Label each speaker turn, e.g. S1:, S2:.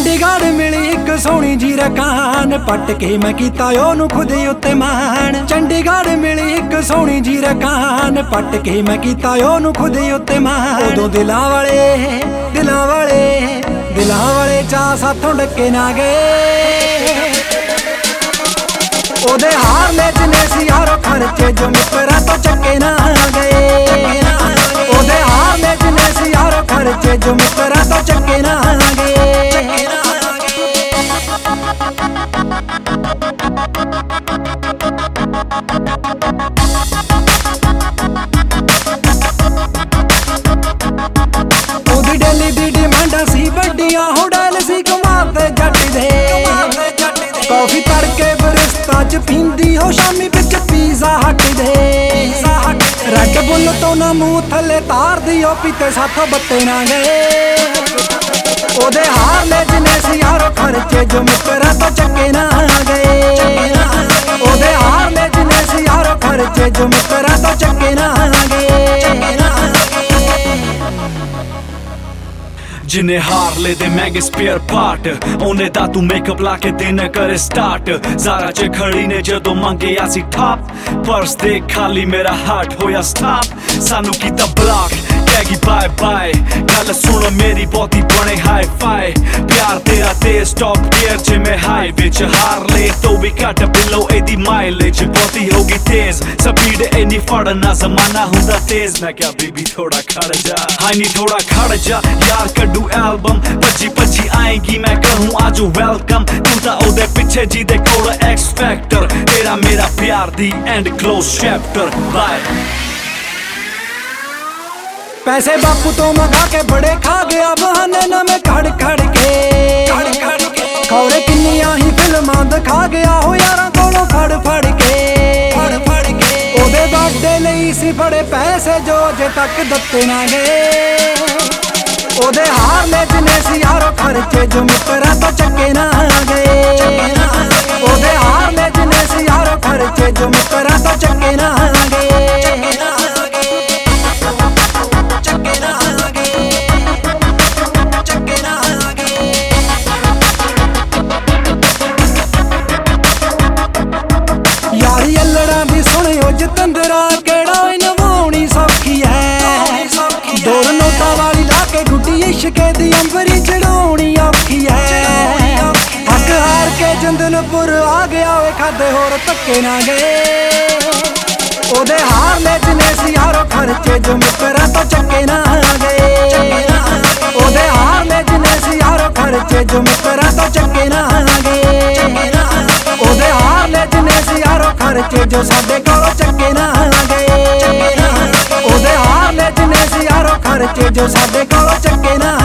S1: चंडीगढ़ मिली एक सोहनी जी रकान, पट के मैं कीता ओनू खुद उत्ते मान। चंडीगढ़ मिली एक सोहनी जी रकान, पट के मैं कीता ओनू खुद उत्ते मान। उदों दिलां वाले चाह साथों डके ना गए, ओदे हार ले जिने सी यारो खर्चे जो मित्रा तो चक्के ना गए। ओदे हार ले जिने सी यारो खर्चे जो मित्रा तो चक्के ना गए। ओदी डेली दी डिमांडा सी बड्डियां होटल सी कमाल ते जट दे। कॉफी तड़के बरिस्ता च पींदी हो शामी बिच पिज़्ज़ा हट दे। रेड बुल तो ना मुंह थले तार दी हो पीते साथों बत्ते ना गए। ओदे हार ले जिने सी यारो खर्चे जो मित्रा तो चक्के ना गए। ओदे हार ले जिने सी यारो खर्चे जो मित्रा तो चक्के ना गए।
S2: जिन्हें हार ले दे महंगे स्पेयर पार्ट, ओने दा तू मेकअप ला के दिन करे स्टार्ट। ज़ारा च खड़ी ने जदों मंगे आसी टॉप, पर्स दे खाली मेरा हार्ट होया स्टॉप। सानू कीता ब्लॉक कैगी बाय बाय, गल सुनो मेरी बहुती बने हाई फाई। प्यार तेरा तेज टॉप गियर च मैं हाई विच, हार ले तो भी घट बिलो एदी माइलेज बहुती होगी तेज। स्पीड इन्नी फड़ना जमाना हुंदा तेज, मैं क्या बेबी थोड़ा खड़ जा, हाई नी थोड़ा खड़ जा यार कड्डू एल्बम। भज्जी आएगी मैं कहूँ आजू वेलकम, तू ता ओदे पिछे जी दे कोल एक्स फैक्टर। तेरा मेरा प्यार दी एंड क्लोज चैप्टर बाय।
S1: पैसे बापू तो मंगा के बड़े खा गया बहाने ना मैं खड़ के। खौरे किन्नियां ही फिल्मां दिखा गया हो यारां कोलों फड़ के। ओदे बर्थडे लई सी बड़े पैसे जो अजे तक दत्ते ना गए। ओदे हार ले जिने सी यारो खर्चे जो मित्रा तो चक्के ना गए। ओदे हार ले जिने सी यारो खर्चे जो मित्रा तो चक्के ना गए। यारी अल्लड़ा दी सुनियो जतंदरा केड़ा नवाउणी सौखी है। डोर नोटा वाली ला के गुड्डी इश्के दी अंबरी चढ़ाउणी औखी है। हक हार के जंदनपुर आ गया वे खादे होर धक्के ना गए। ओदे हार ले जिने सी यारो खर्चे जो मित्रा तो चक्के ना गए। ओदे हार ले जिने सी यारो खर्चे जो मित्रा तो चक्के ना गए। ओदे हार ले जिने सी यारो खर्चे जो साडे कोलों चक्के ना गए। ओदे हार ले जिने सी यारो खर्चे जो साडे कोलों चक्के ना